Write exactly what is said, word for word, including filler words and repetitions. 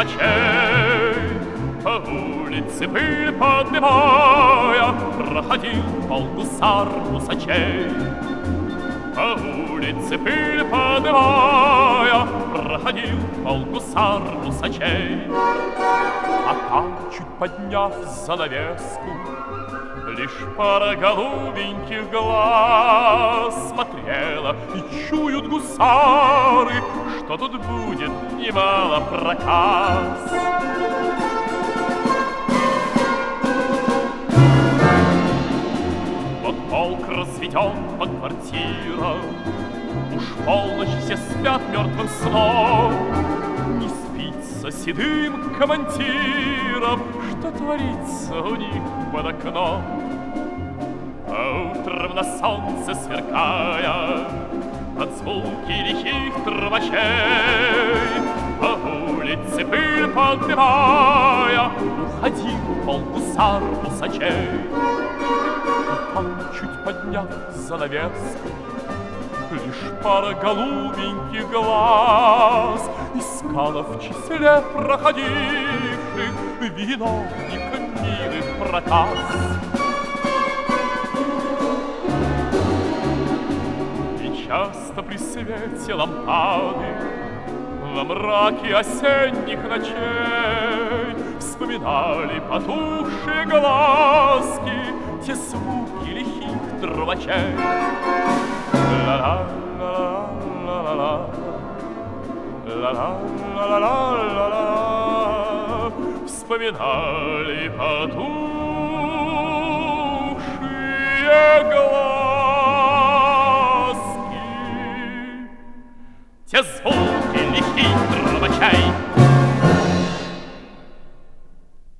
трубачей. По улице пыль поднимая проходил полгусар гусачей. По улице пыль поднимая проходил полгусар гусачей. А там, чуть подняв занавеску, лишь пара голубеньких глаз смотрела, и чуют гусары, что тут будет немало проказ. Вот полк разведен по квартирам, уж полночь все спят мертвым сном. Не спится седым командиром, что творится у них под окном. А утром на солнце сверкая, под звуки лихих трубачей, по улице пыль поднимая, уходил полгусар гусачей. И там, чуть подняв занавеску, лишь пара голубеньких глаз искала в числе проходивших виновника милых проказ. И часто при свете лампады во мраке осенних ночей вспоминали потухшие глазки те звуки лихих трубачей. Ла-ла-ла-ла-ла-ла-ла-ла-ла-ла-ла. Вспоминали потухшие глазки те звуки лихих трубачей.